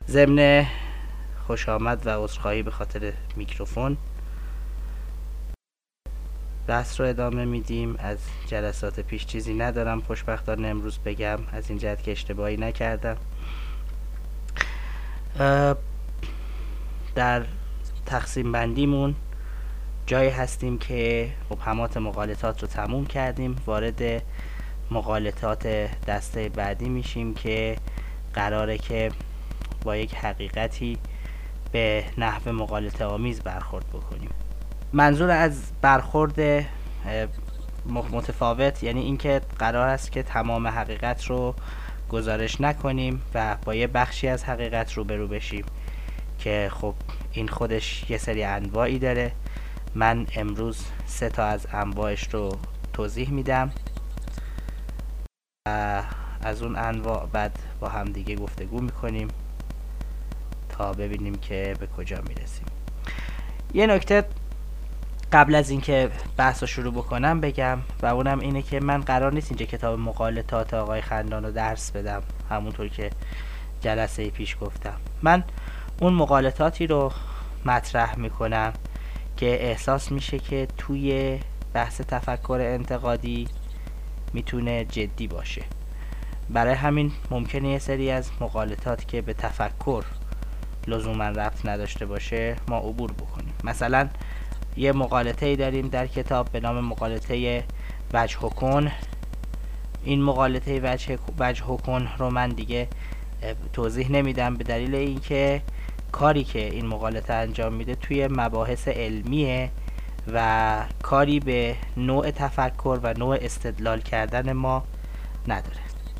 ضمن خوش آمد و عذرخواهی به خاطر میکروفون، بحث رو ادامه میدیم. از جلسات پیش چیزی ندارم خوشبختانه امروز بگم، از این جهت که اشتباهی نکردم. در تقسیم بندیمون جایی هستیم که مبهمات مغالطات رو تموم کردیم، وارد مغالطات دسته بعدی میشیم که قراره که با یک حقیقتی به نحو مغالطه آمیز برخورد بکنیم. منظور از برخورد متفاوت یعنی اینکه قرار است که تمام حقیقت رو گزارش نکنیم و با یه بخشی از حقیقت روبرو بشیم که خب این خودش یه سری انواعی داره. من امروز 3 تا از انواعش رو توضیح میدم و از اون انواع بعد با هم دیگه گفتگو میکنیم تا ببینیم که به کجا میرسیم. یه نکته قبل از اینکه بحث رو شروع بکنم بگم و اونم اینه که من قرار نیست اینجا کتاب مغالطات آقای خندان رو درس بدم، همونطور که جلسه پیش گفتم. من اون مغالطاتی رو مطرح میکنم که احساس میشه که توی بحث تفکر انتقادی میتونه جدی باشه. برای همین ممکنه یه سری از مغالطات که به تفکر لزوما ربط نداشته باشه ما عبور بکنیم. مثلا یه مغالطه‌ای داریم در کتاب به نام مغالطه وجه و کن. این مغالطه وجه و کن رو من دیگه توضیح نمیدم به دلیل اینکه کاری که این مغالطه انجام میده توی مباحث علمیه و کاری به نوع تفکر و نوع استدلال کردن ما نداره.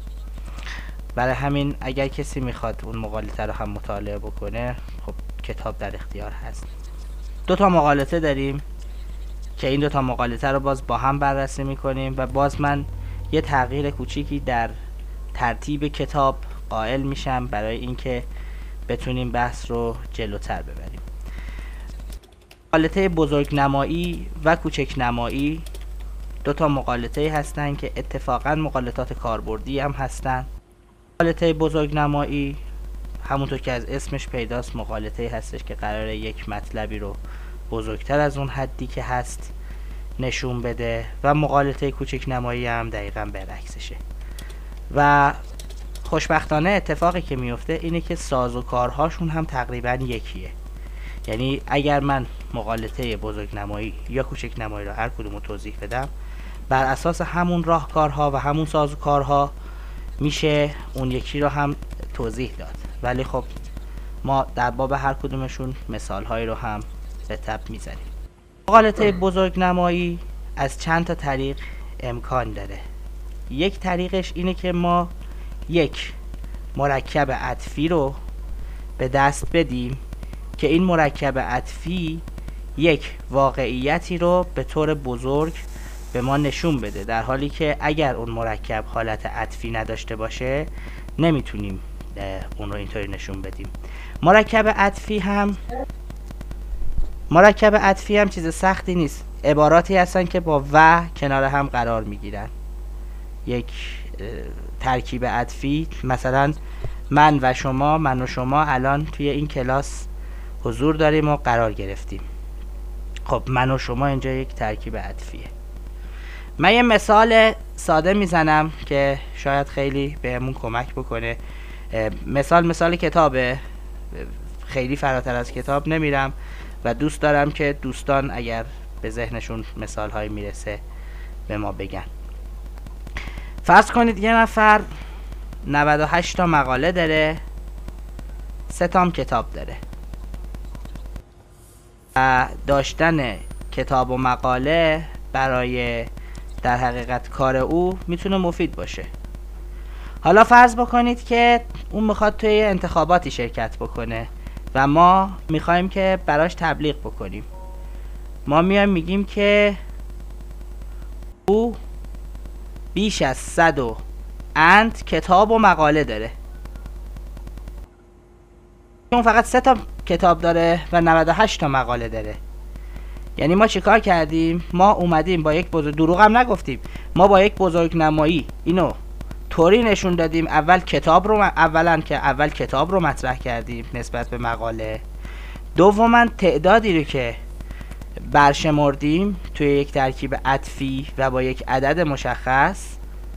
برای همین اگر کسی میخواد اون مغالطه رو هم مطالعه بکنه خب کتاب در اختیار هست. 2 تا مغالطه داریم که این 2 تا مغالطه رو باز با هم بررسی میکنیم و باز من یه تغییر کوچیکی در ترتیب کتاب قائل میشم برای اینکه بتونیم بحث رو جلوتر ببریم. مغالطه بزرگنمایی و کوچکنمایی 2 تا مغالطه هستن که اتفاقا مغالطات کاربردی هم هستن. مغالطه بزرگنمایی همونطور که از اسمش پیداست مغالطه هستش که قراره یک مطلبی رو بزرگتر از اون حدی که هست نشون بده و مغالطه کوچکنمایی هم دقیقاً برعکسشه. و خوشبختانه اتفاقی که میفته اینه که سازوکارهاشون هم تقریباً یکیه. یعنی اگر من مغالطه بزرگنمایی یا کوچکنمایی رو هر کدوم رو توضیح بدم بر اساس همون راهکارها و همون سازوکارها میشه اون یکی رو هم توضیح داد، ولی خب ما در باب هر کدومشون مثالهایی رو هم به تب میزنیم. مغالطه بزرگنمایی از چند تا طریق امکان داره. یک طریقش اینه که ما یک مرکب عطفی رو به دست بدیم که این مرکب عطفی یک واقعیتی رو به طور بزرگ به ما نشون بده، در حالی که اگر اون مرکب حالت عطفی نداشته باشه نمیتونیم اون رو اینطوری نشون بدیم. مرکب عطفی هم چیز سختی نیست، عباراتی هستن که با و کنار هم قرار میگیرن. یک ترکیب عطفی، مثلا من و شما الان توی این کلاس حضور داریم و قرار گرفتیم. خب من و شما اینجا یک ترکیب عطفیه. من یه مثال ساده میزنم که شاید خیلی بهمون کمک بکنه. مثال کتابه، خیلی فراتر از کتاب نمیرم و دوست دارم که دوستان اگر به ذهنشون مثال هایی میرسه به ما بگن. فرض کنید یه نفر 98 تا مقاله داره، 3 تا هم کتاب داره و داشتن کتاب و مقاله برای در حقیقت کار او میتونه مفید باشه. حالا فرض بکنید که اون میخواد توی انتخاباتی شرکت بکنه و ما میخوایم که براش تبلیغ بکنیم. ما میایم میگیم که او بیش از 100 کتاب و مقاله داره. اون فقط 3 تا کتاب داره و 98 تا مقاله داره. یعنی ما چیکار کردیم؟ ما اومدیم با یک دروغ هم نگفتیم، ما با یک بزرگنمایی اینو طوری نشون دادیم اولا که کتاب رو مطرح کردیم نسبت به مقاله، دوما تعدادی رو که برشمردیم توی یک ترکیب عطفی و با یک عدد مشخص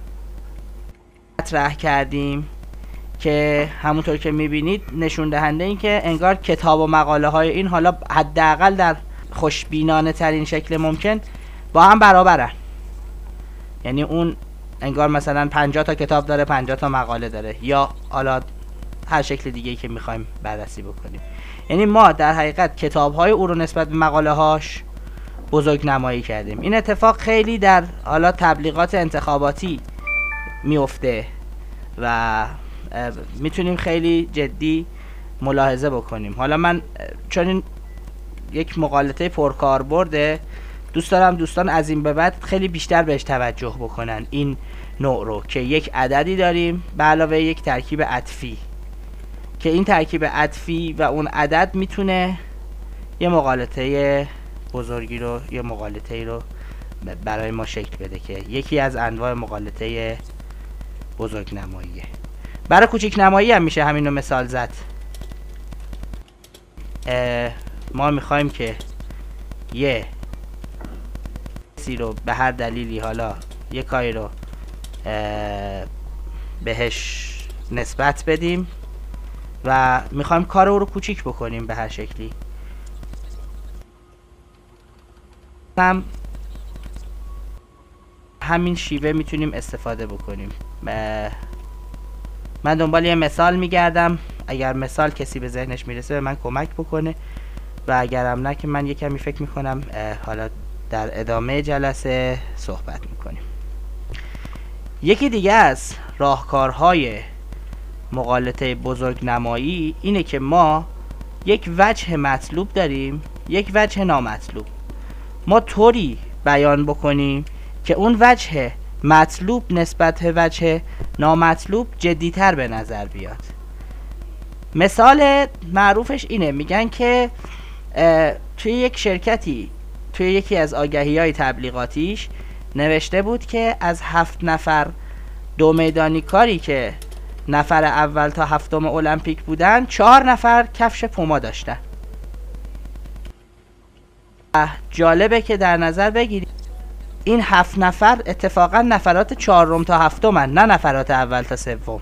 مطرح کردیم که همونطور که میبینید نشون دهنده این که انگار کتاب و مقاله های این حالا حداقل در خوشبینانه ترین شکل ممکن با هم برابرن. یعنی اون انگار مثلا 50 تا کتاب داره 50 تا مقاله داره، یا حالا هر شکل دیگه‌ای که میخوایم بررسی بکنیم. یعنی ما در حقیقت کتاب‌های او رو نسبت به مقاله‌هاش بزرگ نمایی کردیم. این اتفاق خیلی در حالا تبلیغات انتخاباتی میفته و میتونیم خیلی جدی ملاحظه بکنیم. حالا من چون این یک مقالطه پرکاربرده، دوست دارم دوستان از این به بعد خیلی بیشتر بهش توجه بکنن این نوع رو که یک عددی داریم به علاوه یک ترکیب عطفی که این ترکیب عطفی و اون عدد میتونه یه مقالطه بزرگی رو، یه مقالطه‌ای رو برای ما شکل بده که یکی از انواع مقالطه بزرگ نماییه. برای کوچیک نمایی هم میشه همین رو مثال زد. ما میخوایم که یه چیزی رو به هر دلیلی، حالا یه کاری رو بهش نسبت بدیم و میخوایم کار او رو کوچیک بکنیم به هر شکلی. همین شیوه میتونیم استفاده بکنیم. من دنبال یه مثال میگردم، اگر مثال کسی به ذهنش میرسه به من کمک بکنه و اگرم نه که من یه کمی فکر میکنم حالا در ادامه جلسه صحبت میکنیم. یکی دیگه از راهکارهای مقالطه بزرگ نمایی اینه که ما یک وجه مطلوب داریم، یک وجه نامطلوب. ما طوری بیان بکنیم که اون وجه مطلوب نسبت به وجه نامطلوب جدیتر به نظر بیاد. مثال معروفش اینه، میگن که توی یک شرکتی توی یکی از آگهی‌های تبلیغاتیش نوشته بود که از 7 نفر دو میدانی کاری که نفر اول تا هفتم المپیک بودن 4 نفر کفش پوما داشتن. جالبه که در نظر بگیرید این 7 نفر اتفاقا نفرات 4 تا 7 نه نفرات اول تا سوم.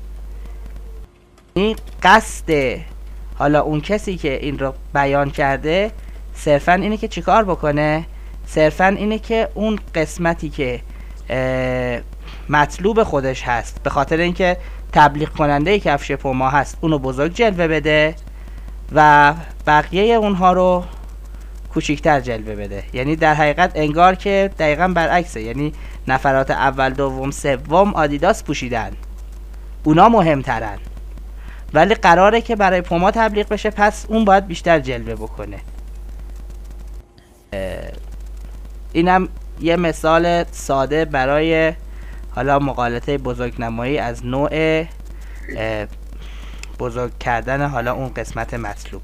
این قصد حالا اون کسی که این رو بیان کرده صرفا اینه که چیکار بکنه؟ صرفا اینه که اون قسمتی که مطلوب خودش هست به خاطر اینکه تبلیغ کننده کفش پوما هست اونو بزرگ جلوه بده و بقیه اونها رو کوچیکتر جلوه بده. یعنی در حقیقت انگار که دقیقا برعکسه، یعنی نفرات اول دوم سوم آدیداس پوشیدن، اونا مهمترن، ولی قراره که برای پوما تبلیغ بشه پس اون باید بیشتر جلوه بکنه. اینم یه مثال ساده برای حالا مقالطه بزرگ نمایی از نوع بزرگ کردن حالا اون قسمت مطلوب.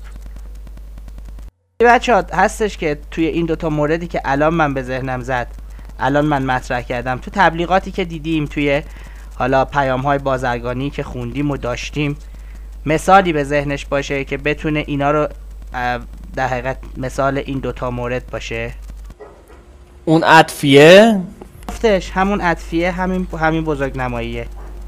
بچه‌ها هستش که توی این دوتا موردی که الان من به ذهنم زد، الان من مطرح کردم، تو تبلیغاتی که دیدیم، توی حالا پیام‌های بازرگانی که خوندیم و داشتیم، مثالی به ذهنش باشه که بتونه اینا رو در حقیقت مثال این دوتا مورد باشه؟ اون عطفیه؟ همون عطفیه، همین بزرگ نماییه.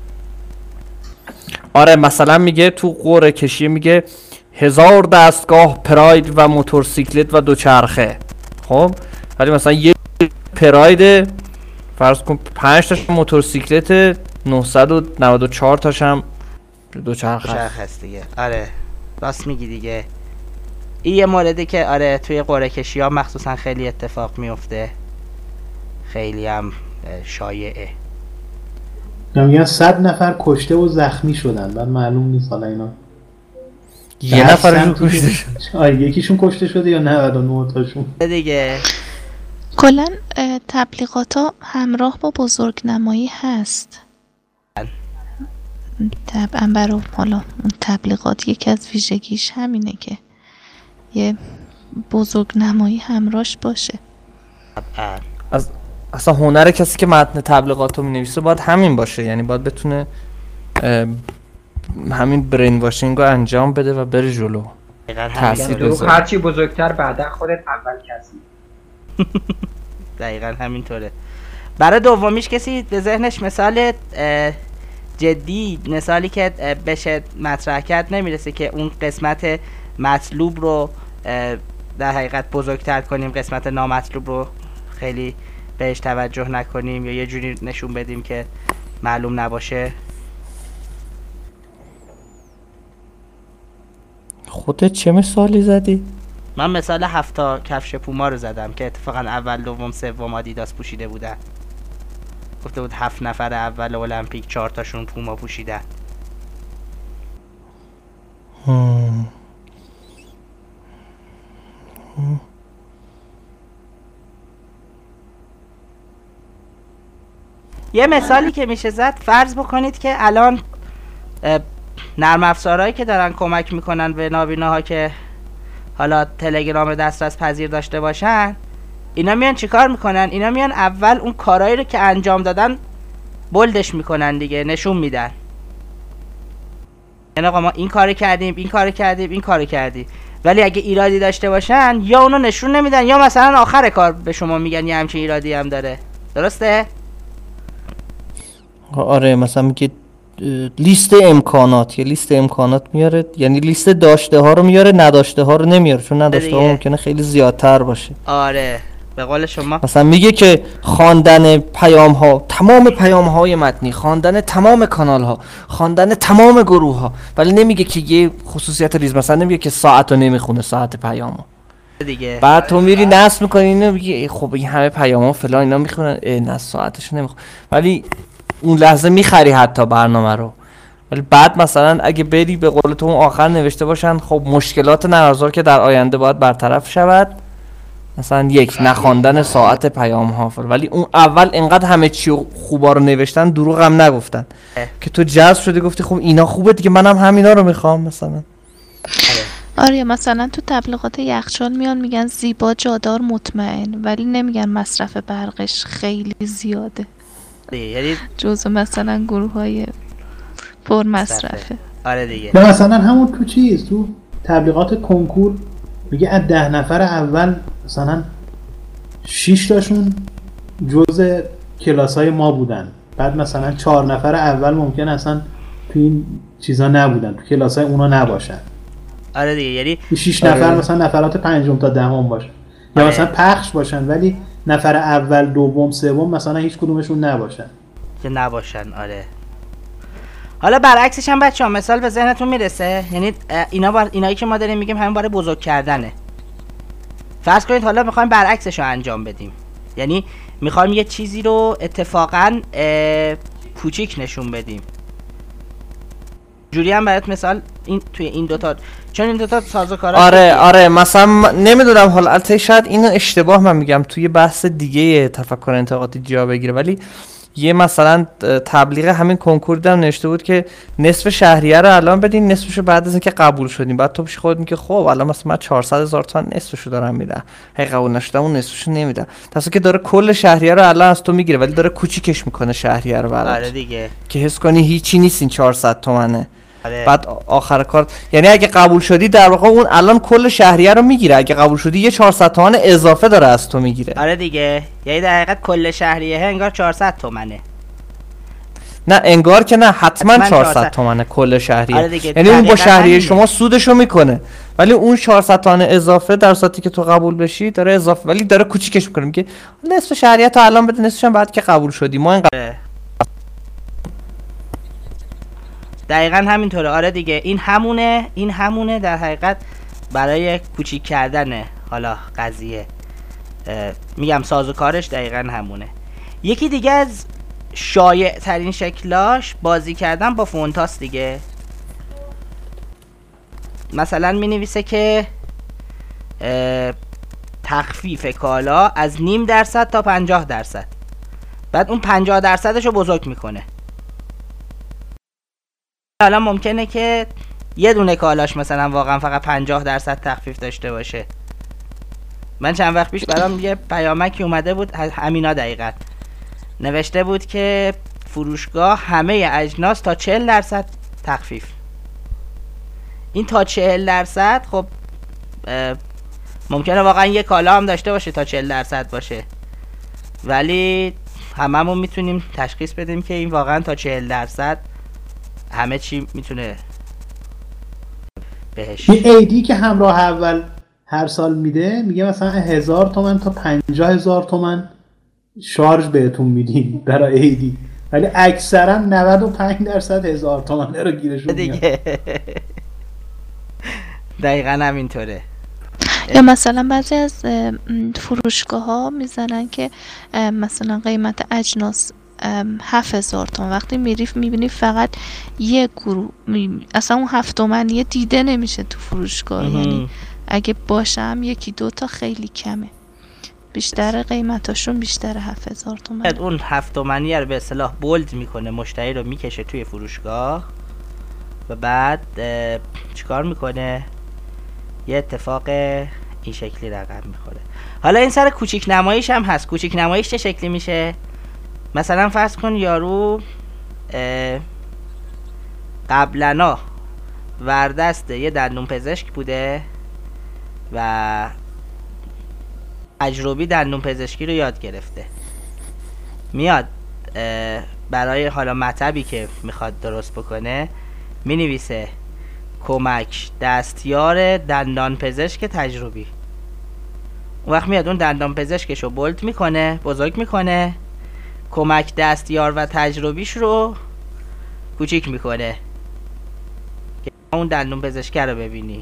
آره مثلا میگه تو قرعه کشی میگه 1000 دستگاه پراید و موتورسیکلت و دوچرخه. خب ولی مثلا یه پراید فرض کن 5 تاش موتورسیکلت، 994 تاش هم دوچرخه هست دیگه. آره راست میگی دیگه. این یه موردی که آره توی قرعه کشی ها مخصوصا خیلی اتفاق میفته، خیلی هم شایعه. میگن 100 نفر کشته و زخمی شدن، بعد معلوم نیست حالا اینا یه نفرشون کشته شد. آره یکیشون کشته شده یا 99 تاشون دیگه. کلا تبلیغات همراه با بزرگ نمایی هست. طبعا برای حالا اون تبلیغات یکی از ویژگیش همینه که یه بزرگ نمایی همراهش باشه. اصلا هنر کسی که متن تبلیغات رو مینویسه باید همین باشه، یعنی باید بتونه همین برین واشینگ رو انجام بده و بره جلو. تاثیر بذاره. هرچی بزرگتر بعدا خودت اول کسی. دقیقا همینطوره. برای دومیش کسی به ذهنش مثال جدی، مثالی که بشه مطرح کرد نمیرسه که اون قسمت مطلوب رو در حقیقت بزرگتر کنیم، قسمت نامطلوب رو خیلی بهش توجه نکنیم یا یه جوری نشون بدیم که معلوم نباشه؟ خودت چه مثالی زدی؟ من مثال 7 کفش پوما رو زدم که اتفاقا اول دوم سوم آدیداس پوشیده بودن. گفته بود 7 نفر اول المپیک 4 تاشون پوما پوشیدن. یه مثالی که میشه زد، فرض بکنید که الان نرم افزارهایی که دارن کمک میکنن به نابیناها که حالا تلگرام دسترس پذیر داشته باشن، اینا میان چیکار میکنن؟ اینا میان اول اون کارهایی رو که انجام دادن بولدش میکنن دیگه، نشون میدن. یعنی آقا ما این کارو کردیم، این کارو کردیم، این کارو کردیم. ولی اگه ایرادی داشته باشن یا اونو نشون نمیدن یا مثلا آخر کار به شما میگن یه همچین ایرادی هم داره. درسته؟ آره، مثلا میگه لیست امکانات، یه لیست امکانات میاره، یعنی لیست داشته ها رو میاره، نداشته ها رو نمیاره، چون نداشته ها ممکنه خیلی زیادتر باشه. آره به قول شما مثلا میگه که خواندن پیام ها، تمام پیام های متنی، خواندن تمام کانال ها، خواندن تمام گروه ها، ولی نمیگه که یه خصوصیت ریز، مثلا نمیگه که ساعت رو نمیخونه، ساعت پیامو دیگه. بعد تو میری نصب میکنی اینو، میگی خب این همه پیام ها فلان اینا میخونن، نه ساعتش نمیخونه، ولی اون لحظه میخری حتی برنامه رو. ولی بعد مثلا اگه بری به قول تو اون آخر نوشته باشن خب مشکلات نرم‌افزار که در آینده باید برطرف شود، مثلا یک نخواندن ساعت پیام ها، ولی اون اول انقدر همه چی خوبا رو نوشتن، دروغ هم نگفتن که تو جذب شدی گفتی خب اینا خوبه دیگه، منم همینا رو میخوام مثلا. آره مثلا تو تبلیغات یخچال میان میگن زیبا، جادار، مطمئن، ولی نمیگن مصرف برقش خیلی زیاده. یعنی جزو مثلا گروه های پر مصرفه. آره دیگه. یا مثلا همون تو چیز، تو تبلیغات کنکور میگه از 10 نفر اول مثلا 6 تاشون جزء کلاس‌های ما بودن، بعد مثلا 4 نفر اول ممکن اصلا تو این چیزا نبودن، تو کلاس‌های اونا نباشن. آره دیگه، یعنی 6 نفر مثلا نفرات پنجم تا دهم باشن، یا مثلا پخش باشن ولی نفر اول دوم سوم مثلا هیچ کدومشون نباشن. که نباشن. آره. حالا برعکسش هم بچه‌ها مثال به ذهنتون میرسه؟ یعنی اینایی که ما داریم میگیم همین برای بزرگ کردنه. فرض کنید حالا میخوایم برعکسش رو انجام بدیم، یعنی میخوایم یه چیزی رو اتفاقا کوچیک نشون بدیم. جوری هم برات مثال این توی این دوتا، چون این دوتا سازوکارا. آره مثلا نمیدونم حالا البته شاید اینو اشتباه من میگم توی بحث دیگه تفکر انتقادی جا بگیره، ولی یه مثلا تبلیغ همین کنکور دیدم نوشته بود که نصف شهریه رو الان بدین، نصفشو بعد از اینکه قبول شدیم. بعد تو پیش خودت میگی خب الان مثلا من 400,000 تومان نصفشو دارم میدم، هی قبول نشدم اون نصفشو نمیدم، درسته که داره کل شهریه رو الان از تو میگیره ولی داره کوچیکش میکنه شهریه رو برات. آره دیگه، که حس کنی هیچی نیست این 400 تومنه. آره. بعد آخر کار یعنی اگه قبول شدی در واقع اون الان کل شهریه رو میگیره، اگه قبول شدی یه 400 تومان اضافه داره از تو میگیره. آره دیگه، یعنی در حقیقت کل شهریه انگار 400 تومنه. نه انگار که نه، حتما 400 تومنه کل شهریه. آره یعنی اون با شهریه شما سودشو میکنه، ولی اون 400 تومن اضافه در صورتی که تو قبول بشی داره اضافه، ولی داره کوچیکش میکنه، میگه نصف شهریه تو الان بده، نصفش هم بعد که قبول شدی. ما اینقدر دقیقاً همینطوره. آره دیگه، این همونه در حقیقت برای کوچیک کردن حالا قضیه. میگم سازوکارش دقیقاً همونه. یکی دیگه از شایع ترین شکلاش بازی کردن با فونتاست دیگه. مثلا می نویسه که تخفیف کالا از 0.5% تا 50%، بعد اون 50% رو بزرگ میکنه. حالا ممکنه که یه دونه کالاش مثلا واقعا فقط 50% تخفیف داشته باشه، من چند وقت پیش برام یه پیامکی اومده بود، همینا دقیقا نوشته بود که فروشگاه همه اجناس تا 40% تخفیف. این تا 40% خب ممکنه واقعا یه کالا هم داشته باشه تا 40% باشه، ولی هممون میتونیم تشخیص بدیم که این واقعا تا 40% همه چی میتونه بهش. این ایدی که همراه اول هر سال میده، میگه مثلا 1000 تومن تا 50,000 تومن شارژ بهتون میدیم برای ایدی، ولی اکثرا 95% 1000 تومن رو گیرشون میاد دیگه. دقیقا همینطوره. یا مثلا بعضی از فروشگاه ها میزنن که مثلا قیمت اجناس 7000 تومان، وقتی میبینی فقط یک گروه اصلا اون 7 تومنیه دیده نمیشه تو فروشگاه. یعنی اگه باشم یکی دو تا خیلی کمه، بیشتر قیمتاشون بیشتر 7000 تومان. اون 7 تومنیه رو به اصطلاح بولد میکنه، مشتری رو میکشه توی فروشگاه و بعد چیکار میکنه؟ یه اتفاق این شکلی رقم میخوره. حالا این سر کوچیک نماییش هم هست. کوچیک نماییش چه شکلی میشه؟ مثلا فرض کن یارو قبلنا وردست یه دندون پزشک بوده و تجربی دندون پزشکی رو یاد گرفته، میاد برای حالا مطبی که میخواد درست بکنه مینویسه کمک دستیار دندان پزشک تجربی. اون وقت میاد اون دندان پزشکش رو بولد میکنه، بزرگ میکنه، کمک دستیار و تجربیش رو کوچیک میکنه که اون دندون پزشک رو ببینی.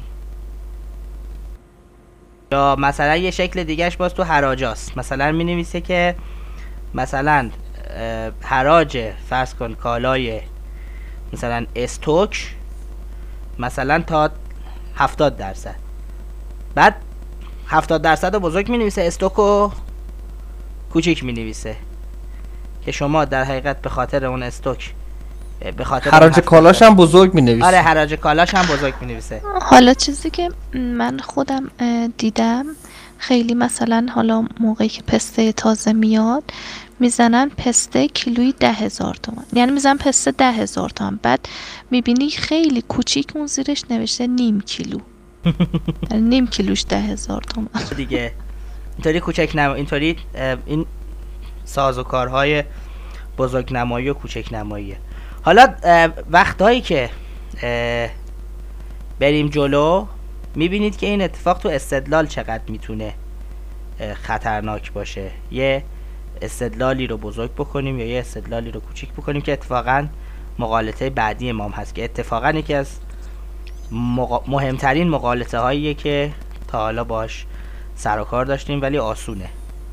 یا مثلا یه شکل دیگهش باز تو حراجاست، مثلا مینویسه که مثلا حراج فرض کن کالای مثلا استوک مثلا تا 70%، بعد 70% رو بزرگ می نویسه، استوکو کوچیک می نویسه که شما در حقیقت به خاطر اون استوک به خاطر حراج کالاش هم بزرگ می نویسه. آره حراج کالاش هم بزرگ می نویسه. حالا چیزی که من خودم دیدم خیلی، مثلا حالا موقعی که پسته تازه میاد میزنن پسته کیلویی 10,000 تومان، یعنی میزنن پسته 10,000 تومان، بعد میبینی خیلی کوچیک اون زیرش نوشته نیم کیلو. یعنی نیم کیلوش 10,000 تومان دیگه. اینطوری کوچک اینطوری این سازوکارهای بزرگ نمایی و کوچک نماییه. حالا وقتایی که بریم جلو میبینید که این اتفاق تو استدلال چقدر میتونه خطرناک باشه. یه استدلالی رو بزرگ بکنیم یا یه استدلالی رو کوچیک بکنیم که اتفاقا مغالطه بعدی ما هست، که اتفاقا یکی از مهمترین مغالطه هاییه که تا حالا باش سر و کار داشتیم ولی آسونه.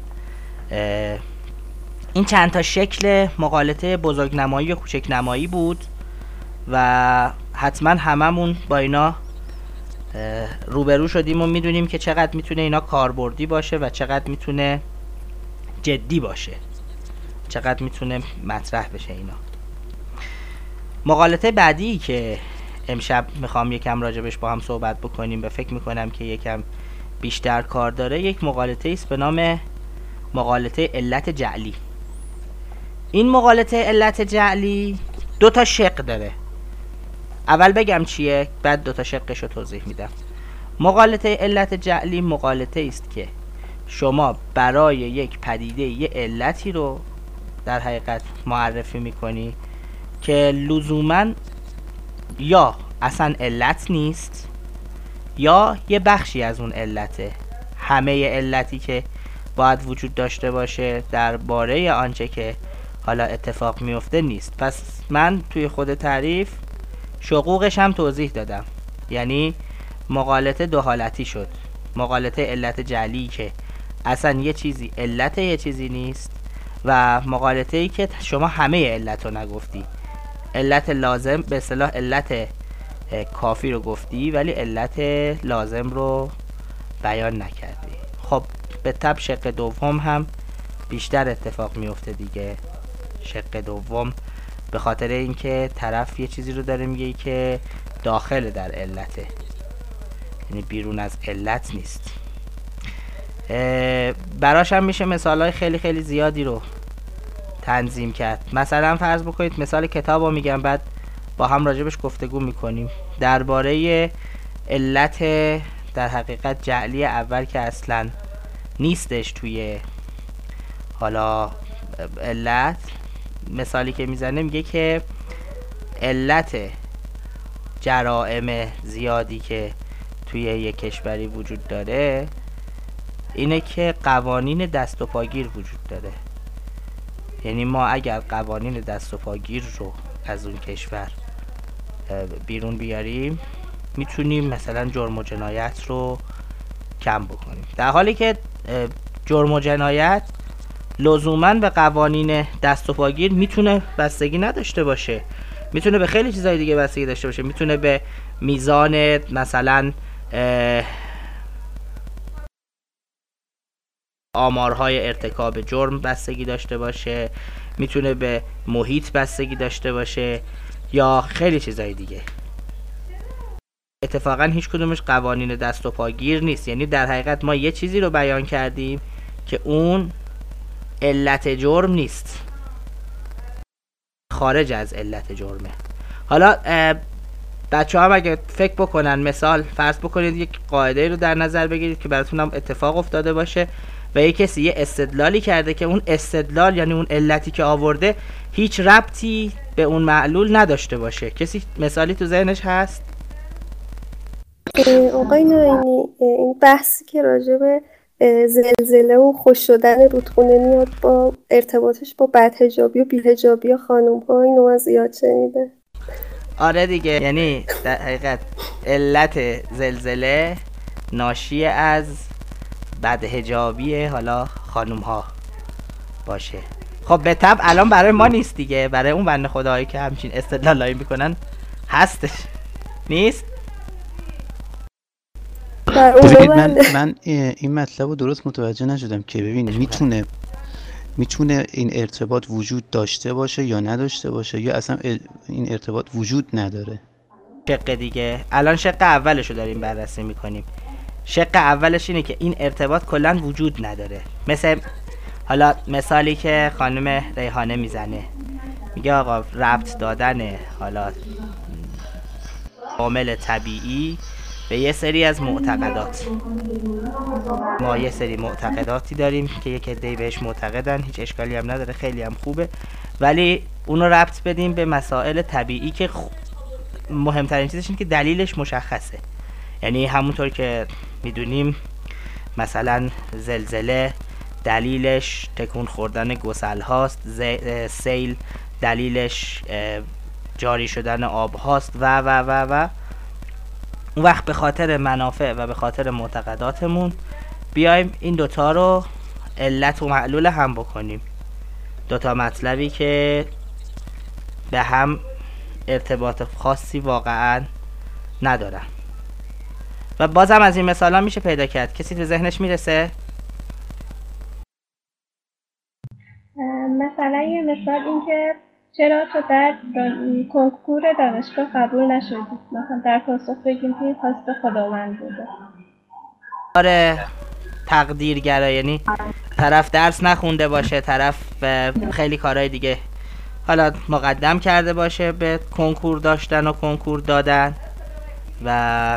این چند تا شکل مغالطه بزرگ نمایی و کوچک نمایی بود و حتما هممون با اینا روبرو شدیم و میدونیم که چقدر میتونه اینا کاربردی باشه و چقدر میتونه جدی باشه، چقدر میتونه مطرح بشه اینا. مغالطه بعدی که امشب میخوام یکم راجبش با هم صحبت بکنیم و فکر میکنم که یکم بیشتر کار داره، یک مغالطه است به نام مغالطه علت جعلی. این مغالطه علت جعلی دو تا شق داره. اول بگم چیه، بعد دو تا شقش رو توضیح میدم. مغالطه علت جعلی مغالطه است که شما برای یک پدیده یه علتی رو در حقیقت معرفی میکنی که لزوماً یا اصلا علت نیست یا یه بخشی از اون علته. همه علتی که باید وجود داشته باشه درباره آنچه که حالا اتفاق میفته نیست. پس من توی خود تعریف شقوقش هم توضیح دادم، یعنی مغالطه دو حالتی شد. مغالطه علت جعلی که اصلا یه چیزی علت یه چیزی نیست و مغالطه ای که شما همه علت رو نگفتی، علت لازم به اصطلاح علت کافی رو گفتی ولی علت لازم رو بیان نکردی. خب به طب شق دوم هم بیشتر اتفاق میفته دیگه. شق دوم به خاطر اینکه طرف یه چیزی رو داره میگه که داخل در علته، یعنی بیرون از علت نیست. براش هم میشه مثالهای خیلی خیلی زیادی رو تنظیم کرد. مثلا فرض بکنید مثال کتاب رو میگم، بعد با هم راجبش گفتگو میکنیم درباره علت در حقیقت جعلی اول که اصلا نیستش توی حالا علت. مثالی که میزنه میگه که علت جرائم زیادی که توی یک کشوری وجود داره اینه که قوانین دست و پاگیر وجود داره. یعنی ما اگر قوانین دست و پاگیر رو از اون کشور بیرون بیاریم میتونیم مثلا جرم و جنایت رو کم بکنیم، در حالی که جرم و جنایت لزوما به قوانین دست و پاگیر میتونه بستگی نداشته باشه، میتونه به خیلی چیزای دیگه بستگی داشته باشه، میتونه به میزان مثلا آمارهای ارتکاب جرم بستگی داشته باشه، میتونه به محیط بستگی داشته باشه یا خیلی چیزای دیگه. اتفاقا هیچ کدومش قوانین دست و پاگیر نیست. یعنی در حقیقت ما یه چیزی رو بیان کردیم که اون علت جرم نیست، خارج از علت جرمه. حالا بچه هم اگه فکر بکنن، مثال فرض بکنید یک قاعده رو در نظر بگیرید که براتون هم اتفاق افتاده باشه و یک کسی یه استدلالی کرده که اون استدلال یعنی اون علتی که آورده هیچ ربطی به اون معلول نداشته باشه. کسی مثالی تو ذهنش هست؟ آقای ناینی، این بحثی که راجع به زلزله و خوش شدن رودخونه میاد با ارتباطش با بدحجابی و بی‌حجابی خانم ها، اینو من زیاد شنیده. آره دیگه، یعنی در حقیقت علت زلزله ناشی از بدحجابی حالا خانم ها باشه. خب به طبع الان برای ما نیست دیگه، برای اون بنده خداهایی که همچین استدلالایی میکنن هستش، نیست؟ ببینید من این مطلب رو درست متوجه نشدم که ببینید میتونه این ارتباط وجود داشته باشه یا نداشته باشه یا اصلا این ارتباط وجود نداره. شق دیگه الان شق اولش رو داریم بررسی میکنیم. شق اولش اینه که این ارتباط کلا وجود نداره. مثل حالا مثالی که خانم ریحانه میزنه، میگه آقا ربط دادن حالا عامل طبیعی به یه سری از معتقدات. ما یه سری معتقداتی داریم که یک عده‌ای بهش معتقدن، هیچ اشکالی هم نداره، خیلی هم خوبه، ولی اونو ربط بدیم به مسائل طبیعی که مهمترین چیزش اینه که دلیلش مشخصه. یعنی همونطور که میدونیم مثلا زلزله دلیلش تکون خوردن گسل هاست، سیل دلیلش جاری شدن آب هاست و اون وقت به خاطر منافع و به خاطر معتقداتمون بیایم این دوتا رو علت و معلول هم بکنیم، دوتا مطلبی که به هم ارتباط خاصی واقعا ندارن. و بازم از این مثالا میشه پیدا کرد. کسی تو ذهنش میرسه؟ مثلا یه مثال این که چرا تو در کنکور دانشگاه قبول نشدی، مثلا در پاسخ بگیم که خواست خداوند بوده. آره، تقدیرگرا، یعنی طرف درس نخونده باشه، طرف خیلی کارهای دیگه حالا مقدم کرده باشه به کنکور داشتن و کنکور دادن و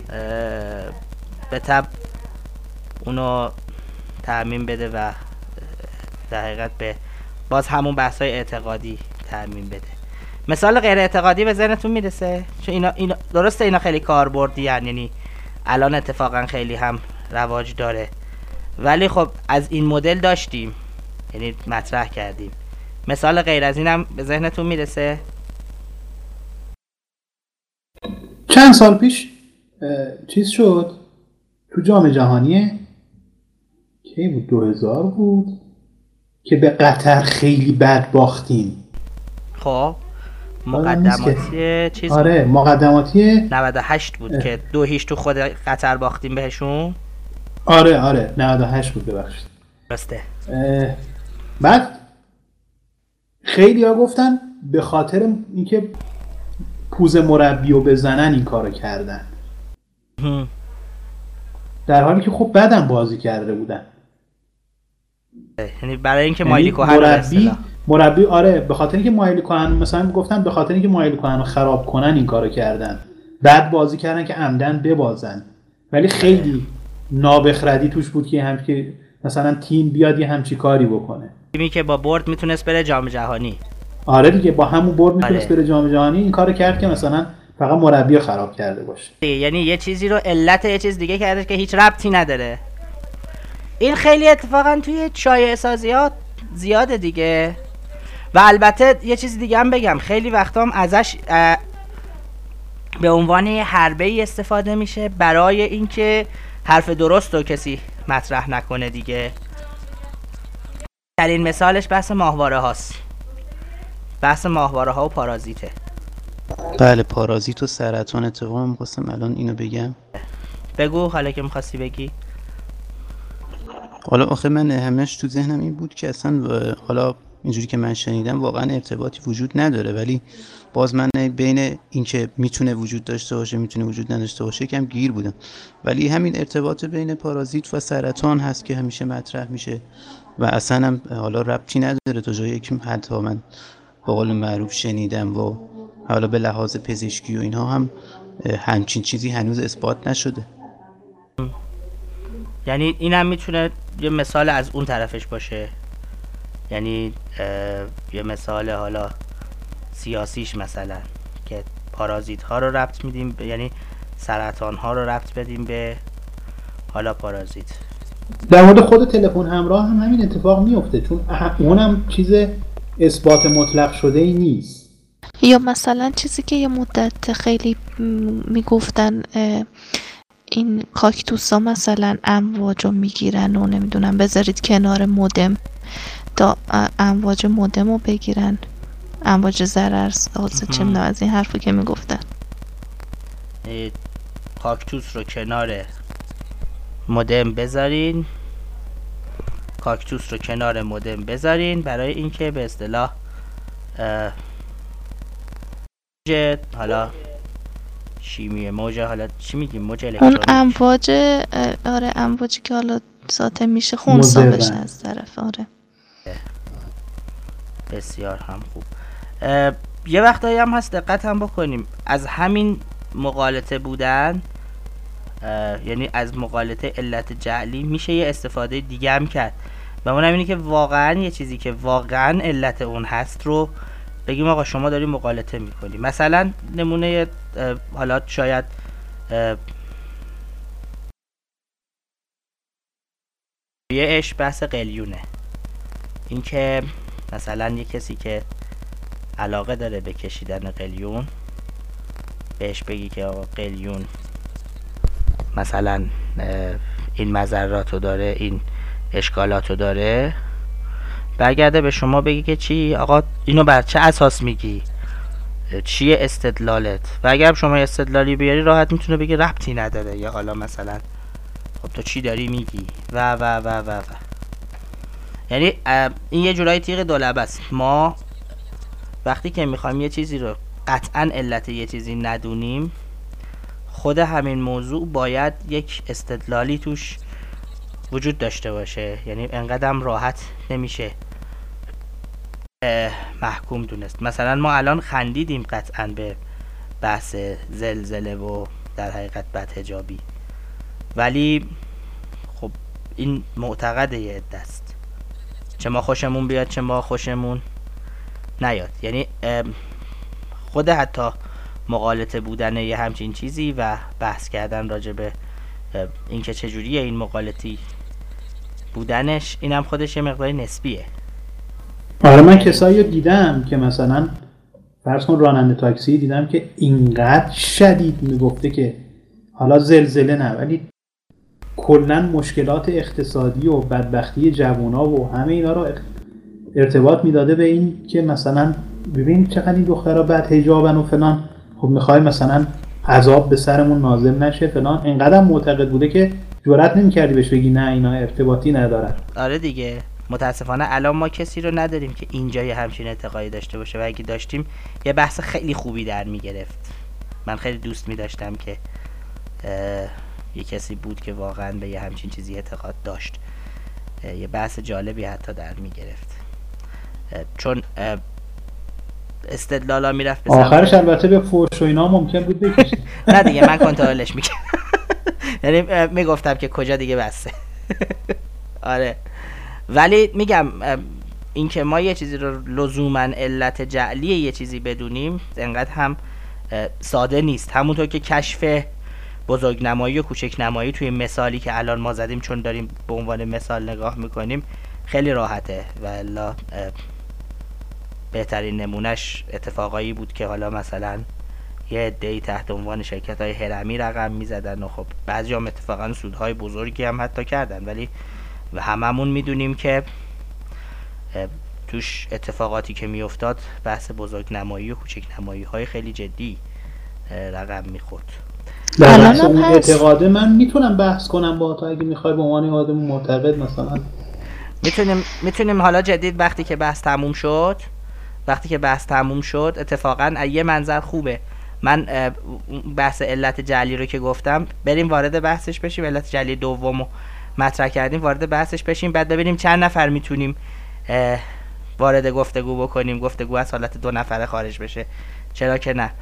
به طب اونو تعمیم بده و در حقیقت به باز همون بحثای اعتقادی تعمیم بده. مثال غیر اعتقادی به ذهنتون میرسه؟ چون اینا درسته اینا خیلی کاربردی، یعنی الان اتفاقا خیلی هم رواج داره، ولی خب از این مدل داشتیم، یعنی مطرح کردیم. مثال غیر از اینم به ذهنتون میرسه؟ چند سال پیش چیز شد تو جام جهانی، کی بود؟ 2000 بود که به قطر خیلی بد باختیم. خب مقدماتی چیز آره مقدماتی 98 بود که 2-0 تو خود قطر باختیم بهشون. آره 98 بود، ببخشید. درسته. بعد خیلی ها گفتن به خاطر اینکه پوز مربی رو بزنن این کارو کردن. در حالی که خب بعدم بازی کرده بودن. یعنی برای اینکه مایلی کوهن مربی آره، به خاطر اینکه مایلی کوهن مثلا گفتن به خاطر اینکه مایلی کوهن رو خراب کنن این کارو کردن، بعد بازی کردن که عمدن ببازن. ولی خیلی نابخردی توش بود که مثلا تیم بیاد یه همچی کاری بکنه. تیمی که با برد میتونست بره جام جهانی. آره دیگه، با همون برد میتونست بره جام جهانی. این کارو کرد که مثلا فقط مربی خراب کرده باشه. یعنی یه چیزی رو علت یه چیز دیگه کرده که هیچ ربطی نداره. این خیلی اتفاقا توی شایعه سازیات زیاده دیگه. و البته یه چیز دیگه هم بگم، خیلی وقتا هم ازش به عنوان یه حربه‌ای استفاده میشه برای اینکه حرف درست رو کسی مطرح نکنه دیگه. در این مثالش بحث ماهواره هاست، بحث ماهواره ها و پارازیته. بله، پارازیت و سرطان. اتفاقا می‌خواستم الان اینو بگم. بگو حالا که می‌خواستی بگی. حالا آخه من همش تو ذهنم این بود که اصلا حالا اینجوری که من شنیدم واقعا ارتباطی وجود نداره، ولی باز من بین این که میتونه وجود داشته باشه میتونه وجود نداشته باشه کم گیر بودم. ولی همین ارتباط بین پارازیت و سرطان هست که همیشه مطرح میشه و اصلا هم حالا ربطی نداره تا جایی که حتی من به قول معروف شنیدم و حالا به لحاظ پزشکی و اینها هم همچین چیزی هنوز اثبات نشده. یعنی این هم میتونه یه مثال از اون طرفش باشه، یعنی یه مثال حالا سیاسیش مثلا که پارازیت ها رو ربط میدیم یعنی سرطان ها رو ربط بدیم به حالا پارازیت. در مورد خود تلفن همراه هم همین اتفاق میفته، چون اونم چیز اثبات مطلق شده ای نیست. یا مثلا چیزی که یه مدت خیلی میگفتن این کاکتوس ها مثلا امواج رو میگیرن و نمیدونم بذارید کنار مودم تا امواج مودم رو بگیرن، امواج ضررساز چه میدونم از این حرفو که میگفتن. کاکتوس رو کنار مودم بذارین، کاکتوس رو کنار مودم بذارین برای اینکه به اصطلاح حالا شیمی موج، حالا چی میگیم، موج الکترونیک، اون امواج آره امواجی که حالا ساطع میشه خونسا بشه از طرف. آره بسیار هم خوب. یه وقتایی هم هست دقت هم بکنیم از همین مغالطه بودن، یعنی از مغالطه علت جعلی میشه یه استفاده دیگه هم کرد و اونم اینه که واقعا یه چیزی که واقعا علت اون هست رو بگیم آقا شما داری مغالطه میکنی. مثلا نمونه حالا شاید یه بحث قلیونه، این که مثلا یه کسی که علاقه داره به کشیدن قلیون بهش بگی که آقا قلیون مثلا این مضراتو داره، این اشکالاتو داره، برگرده به شما بگی که چی آقا اینو بر چه اساس میگی، چیه استدلالت، و اگر شما استدلالی بیاری راحت میتونه بگی ربطی نداره، یا حالا مثلا خب تو چی داری میگی و و و و و. یعنی این یه جورایی تیغ دولبه است. ما وقتی که میخوایم یه چیزی رو قطعا علت یه چیزی ندونیم، خود همین موضوع باید یک استدلالی توش وجود داشته باشه، یعنی انقدرم راحت نمیشه محکوم دونست. مثلا ما الان خندیدیم قطعا به بحث زلزله و در حقیقت بدحجابی، ولی خب این معتقد یه عده است، چه ما خوشمون بیاد چه ما خوشمون نیاد. یعنی خود حتی مغالطه بودن یه همچین چیزی و بحث کردن راجع به اینکه چجوریه این مغالطی بودنش، اینم خودش یه مقدار نسبیه. آره من کسایی رو دیدم که مثلا فرض کن راننده تاکسی دیدم که اینقدر شدید میگفته که حالا زلزله نه ولی کلا مشکلات اقتصادی و بدبختی جوونا و همه اینا رو ارتباط میداده به این که مثلا ببین چقدر این دخترها بد حجابن و فلان، خب میخوای مثلا عذاب به سرمون نازل نشه فلان. اینقدر معتقد بوده که جرئت نمی‌کردی بهش بگی نه اینا ارتباطی ندارن. آره دیگه، متاسفانه الان ما کسی رو نداریم که اینجا یه همچین اعتقادی داشته باشه و اگه داشتیم یه بحث خیلی خوبی در میگرفت. من خیلی دوست می‌داشتم که یه کسی بود که واقعا به یه همچین چیزی اعتقاد داشت. یه بحث جالبی حتی در میگرفت، چون استدلالا میرفت به آخرش البته به فحش و اینا ممکن بود بکشه. نه دیگه من کنترلش میکردم. یعنی میگفتم که کجا دیگه بسته. آره، ولی میگم اینکه ما یه چیزی رو لزوما علت جعلی یه چیزی بدونیم انقدر هم ساده نیست. همونطور که کشف بزرگنمایی و کوچکنمایی توی مثالی که الان ما زدیم، چون داریم به عنوان مثال نگاه میکنیم، خیلی راحته و الا بهترین نمونش اتفاقایی بود که حالا مثلا یه عده‌ای تحت عنوان شرکت‌های هرمی رقم میزدن و خب بعضی هم اتفاقا سودهای بزرگی هم حتی کردن، ولی و هممون میدونیم که توش اتفاقاتی که میافتاد بحث بزرگنمایی و کوچکنمایی های خیلی جدی رقم میخورد. در بحث اون اعتقاده من میتونم بحث کنم با تو اگه میخوای به عنوان آدم معتقد مثلا. میتونیم حالا جدید وقتی که بحث تموم شد اتفاقا یه منظر خوبه. من بحث علت جعلی رو که گفتم بریم وارد بحثش بشیم، علت جعلی دومو مطرح کردیم وارد بحثش بشیم، بعد ببینیم چند نفر میتونیم وارد گفتگو بکنیم، گفتگو از حالت 2 نفره خارج بشه، چرا که نه.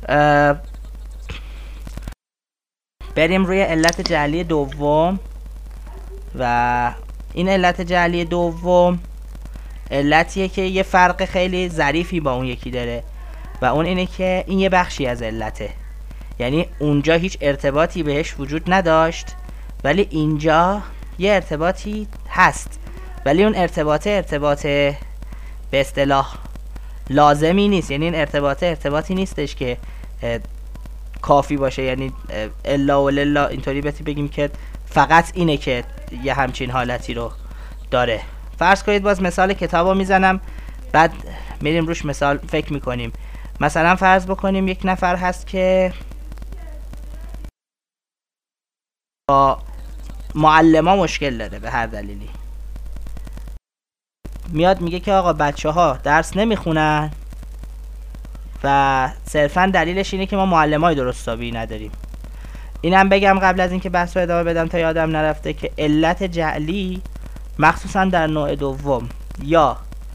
بریم روی علت جعلی دوم. و این علت جعلی دوم علتیه که یه فرق خیلی ظریفی با اون یکی داره و اون اینه که این یه بخشی از علته، یعنی اونجا هیچ ارتباطی بهش وجود نداشت ولی اینجا یه ارتباطی هست، ولی اون ارتباط به اصطلاح لازمی نیست. یعنی این ارتباطی نیستش که کافی باشه، یعنی الا و للا اینطوری بگیم که فقط اینه که یه همچین حالتی رو داره. فرض کنید باز مثال کتابو میزنم بعد میریم روش مثال فکر میکنیم. مثلا فرض بکنیم یک نفر هست که با معلما مشکل داره به هر دلیلی، میاد میگه که آقا بچه ها درس نمیخونن و صرفا دلیلش اینه که ما معلمای درست حسابی نداریم. اینم بگم قبل از اینکه بحث رو ادامه بدم تا یادم نرفته که علت جعلی مخصوصا در نوع دوم یا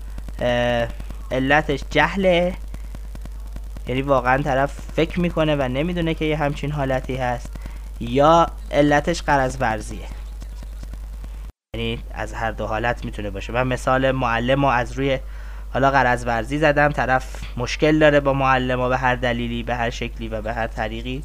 علتش جهله، یعنی واقعا طرف فکر میکنه و نمیدونه که یه همچین حالتی هست، یا علتش غرض ورزیه، یعنی از هر دو حالت میتونه باشه. من مثال معلم رو از روی حالا غرض ورزی زدم، طرف مشکل داره با معلم ها به هر دلیلی، به هر شکلی و به هر طریقی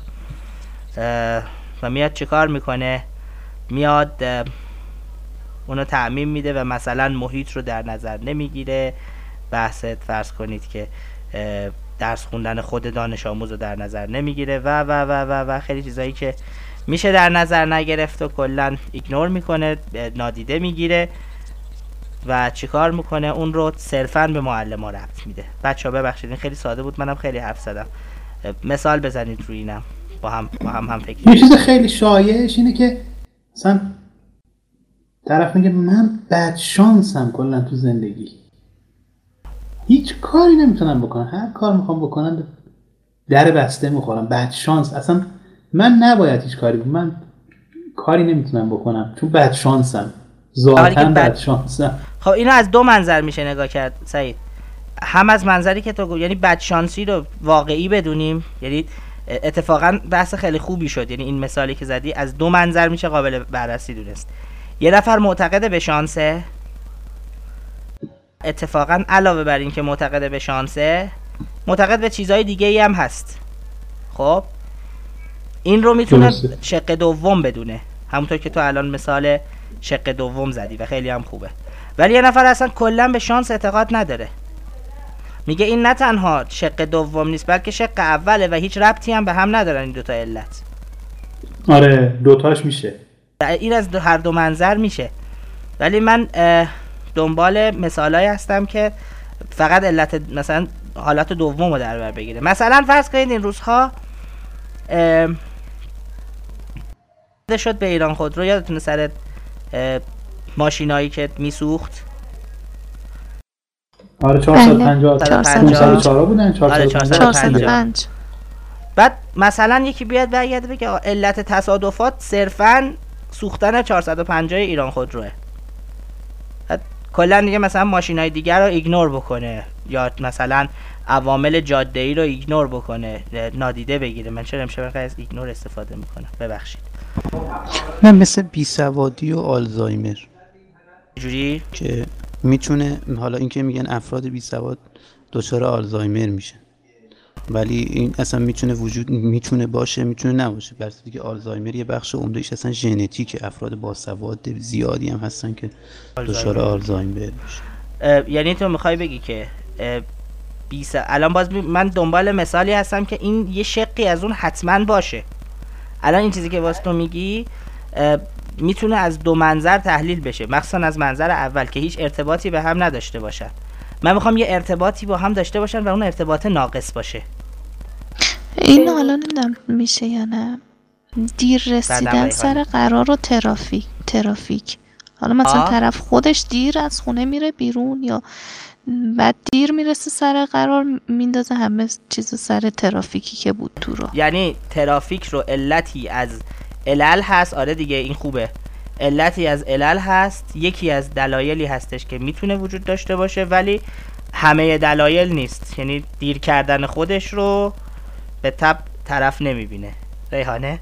و میاد چه کار میکنه؟ میاد اونو تعمیم میده و مثلا محیط رو در نظر نمیگیره، بحث فرض کنید که درس خوندن خود دانش آموز رو در نظر نمیگیره و و و و و خیلی چیزایی که میشه در نظر نگرفت و کلا ایگنور میکنه، نادیده میگیره و چیکار میکنه؟ اون رو صرفا به معلم ها ربط میده. بچه‌ها ببخشید این خیلی ساده بود، منم خیلی حرف زدم. مثال بزنید روی اینم با هم فکر. یه چیز خیلی شایعش اینه که مثلا طرف میگه من بد شانسم کلا تو زندگی، هیچ کاری نمیتونم بکنم، هر کار میخوام بکنم در بسته میخورم، بد شانس، اصلا من نباید هیچ کاری بکنم، من کاری نمیتونم بکنم چون بد شانسم، ذاتاً بد شانسم. خب اینو از دو منظر میشه نگاه کرد سعید، هم از منظری که تو یعنی بد شانسی رو واقعی بدونیم، یعنی اتفاقا بحث خیلی خوبی شد، یعنی این مثالی که زدی از دو منظر میشه قابل بررسی دونست. یه نفر معتقد به شانسه، اتفاقا علاوه بر این که معتقد به شانسه معتقد به چیزهای دیگه ای هم هست. خب این رو میتونه شق دوم بدونه، همونطور که تو الان مثال شق دوم زدی و خیلی هم خوبه. ولی یه نفر اصلا کلا به شانس اعتقاد نداره، میگه این نه تنها شق دوم نیست بلکه شق اوله و هیچ ربطی هم به هم ندارن این دوتا علت. آره دوتاش میشه، این از هر دو منظر میشه. ولی من دنبال مثالایی هستم که فقط علت مثلا حالت دوم رو در بر بگیره. مثلا فرض کنید این روزها شد به ایران خودرو، یادتونه سر ماشینایی که میسوخت؟ آره 450 بودن، 405 بعد مثلا یکی بیاد برگرده بگه علت تصادفات صرفاً سوختن 450 ایران خودروه، کلا دیگه مثلا ماشینای دیگر رو ایگنور بکنه یا مثلا عوامل جاده‌ای رو ایگنور بکنه، نادیده بگیره. من چرا امشب از ایگنور استفاده میکنم، ببخشید. نه مثل بیسوادی و آلزایمر جوری که میتونه، حالا اینکه میگن افراد بیسواد دچار آلزایمر میشن، ولی این اصلا میتونه باشه میتونه نباشه. بس دیگه آلزایمر یه بخش عمدهش اصلا ژنتیکه، افراد باسواد زیادی هم هستن که دچار آلزایمر میشن. یعنی تو میخوای بگی که الان باز من دنبال مثالی هستم که این یه شقی از اون حتما باشه. الان این چیزی که واسه تو میگی میتونه از دو منظر تحلیل بشه، مخصوصا از منظر اول که هیچ ارتباطی به هم نداشته باشن. من میخوام یه ارتباطی با هم داشته باشن و اون ارتباط ناقص باشه. این حالا نمیدونم میشه یا نه. دیر رسیدن سر قرار و ترافیک. حالا مثلا طرف خودش دیر از خونه میره بیرون یا بعد دیر میرسه سر قرار، میندازه همه چیز سر ترافیکی که بود تو رو. یعنی ترافیک رو علتی از علل هست. آره دیگه این خوبه. علتی از علل هست، یکی از دلایلی هستش که میتونه وجود داشته باشه ولی همه دلایل نیست. یعنی دیر کردن خودش رو به تب طرف نمیبینه. ریحانه؟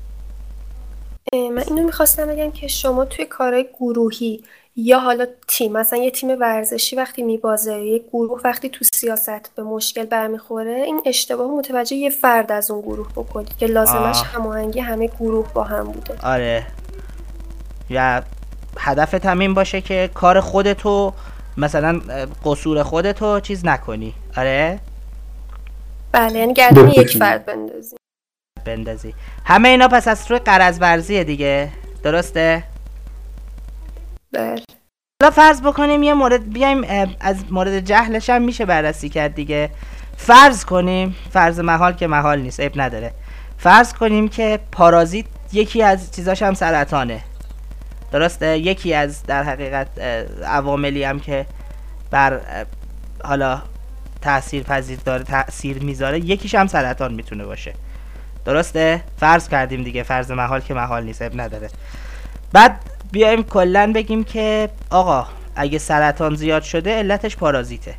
من اینو میخواستم بگم که شما توی کارهای گروهی یا حالا تیم، مثلا یه تیم ورزشی وقتی میبازه، یه گروه وقتی تو سیاست به مشکل برمیخوره، این اشتباه متوجه یه فرد از اون گروه بکنید که لازمش هماهنگی همه گروه با هم بوده. آره، یا هدفت همین باشه که کار خودتو مثلا قصور خودتو چیز نکنی. آره بله، یعنی گردن یک فرد بندازی. همه اینا پس از روی غرض ورزیه دیگه، درسته؟ بله. حالا فرض بکنیم یه مورد بیایم از مورد جهلش هم میشه بررسی کرد دیگه. فرض کنیم، فرض محال که محال نیست، عیب نداره، فرض کنیم که پارازیت یکی از چیزاش هم سرطانه، درسته؟ یکی از در حقیقت عواملی هم که بر حالا تأثیر پذیر داره، تأثیر میذاره، یکیش هم سرطان میتونه باشه، درسته؟ فرض کردیم دیگه، فرض محال که محال نیست، عیب نداره. بعد بیایم کلن بگیم که آقا اگه سرطان زیاد شده علتش پارازیته،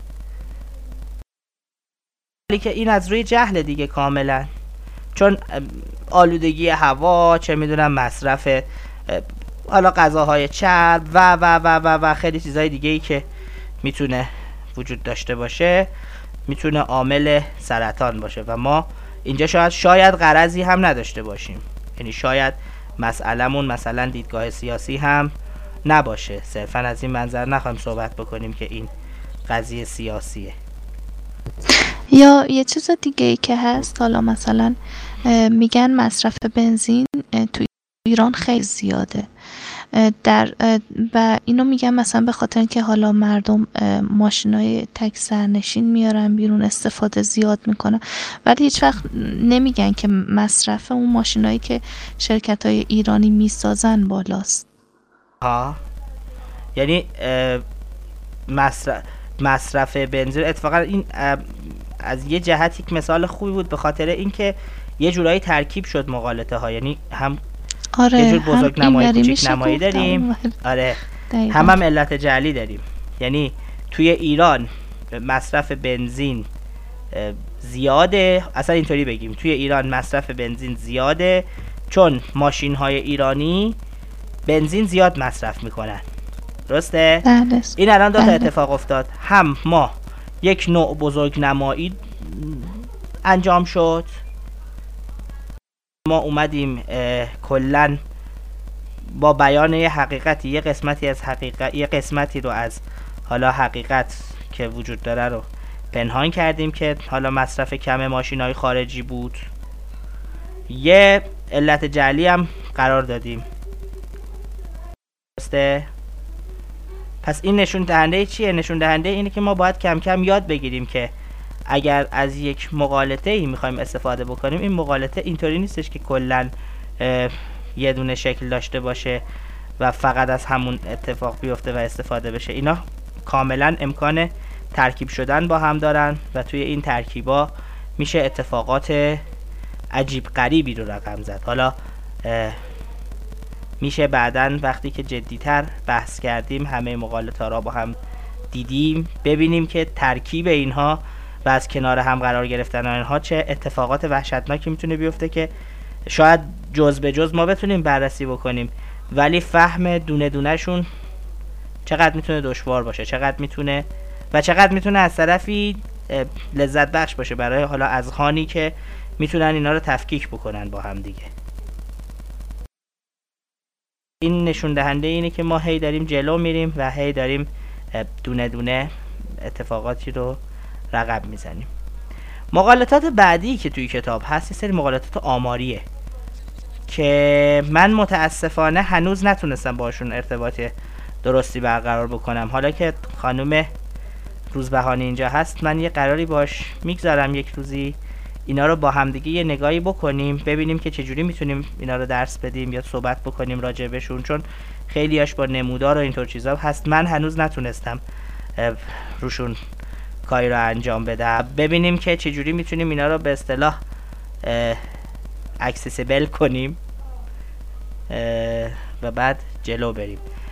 ولی که این از روی جهل دیگه کاملا، چون آلودگی هوا، چه میدونم مصرف حالا غذاهای چرب و خیلی چیزهای دیگه ای که میتونه وجود داشته باشه میتونه عامل سرطان باشه و ما اینجا شاید غرضی هم نداشته باشیم. یعنی شاید مسئله‌مون مثلا دیدگاه سیاسی هم نباشه، صرفا از این منظر نخوایم صحبت بکنیم که این قضیه سیاسیه. یا یه چیز دیگه ای که هست، حالا مثلا میگن مصرف بنزین تو ایران خیلی زیاده و اینو میگن مثلا به خاطر اینکه حالا مردم ماشینای تک سرنشین میارن بیرون، استفاده زیاد میکنن، ولی هیچ وقت نمیگن که مصرف اون ماشینایی که شرکت‌های ایرانی میسازن بالاست. یعنی مصرف بنزین اتفاقا این از یه جهت یک مثال خوبی بود، به خاطر اینکه یه جورایی ترکیب شد مغالطه ها. یعنی هم آره، یه جور بزرگ نمایی کوچیک نمایی داریم، آره هم علت جعلی داریم. یعنی توی ایران مصرف بنزین زیاده، اصلا اینطوری بگیم توی ایران مصرف بنزین زیاده چون ماشین های ایرانی بنزین زیاد مصرف میکنن، درسته؟ این الان دو تا اتفاق افتاد، هم ما یک نوع بزرگ نمایی انجام شد، ما اومدیم کلن با بیان یه حقیقتی یه قسمتی رو از حالا حقیقت که وجود داره رو پنهان کردیم که حالا مصرف کم ماشین‌های خارجی بود. یه علت جعلی هم قرار دادیم، درسته؟ پس این نشون دهنده چیه؟ نشون دهنده اینه که ما باید کم کم یاد بگیریم که اگر از یک مغالطه ای میخوایم استفاده بکنیم، این مغالطه اینطوری نیستش که کلن یه دونه شکل داشته باشه و فقط از همون اتفاق بیفته و استفاده بشه. اینا کاملا امکان ترکیب شدن با هم دارن و توی این ترکیبا میشه اتفاقات عجیب غریبی رو رقم زد. حالا میشه بعداً وقتی که جدیتر بحث کردیم، همه مقالطه‌ها را با هم دیدیم، ببینیم که ترکیب اینها و از کنار هم قرار گرفتن اینها چه اتفاقات وحشتناکی میتونه بیفته که شاید جز به جز ما بتونیم بررسی بکنیم، ولی فهم دونه دونه شون چقدر میتونه دشوار باشه، چقدر میتونه از طرفی لذت بخش باشه برای حالا اذهانی که میتونن اینا رو تفکیک بکنن با هم دیگه. این نشون دهنده اینه که ما هی داریم جلو میریم و هی داریم دونه دونه اتفاقاتی رو رقم میزنیم. مقالطات بعدی که توی کتاب هست یه سری مقالطات آماریه که من متاسفانه هنوز نتونستم باشون ارتباط درستی برقرار بکنم. حالا که خانم روزبهانی اینجا هست، من یه قراری باش میگذارم یک روزی اینا رو با همدیگه یه نگاهی بکنیم، ببینیم که چجوری میتونیم اینا رو درس بدیم یا صحبت بکنیم راجع بهشون، چون خیلیاش با نمودار و اینطور چیزا هست. من هنوز نتونستم روشون کاری رو انجام بدم. ببینیم که چجوری میتونیم اینا رو به اصطلاح اکسسیبل کنیم و بعد جلو بریم.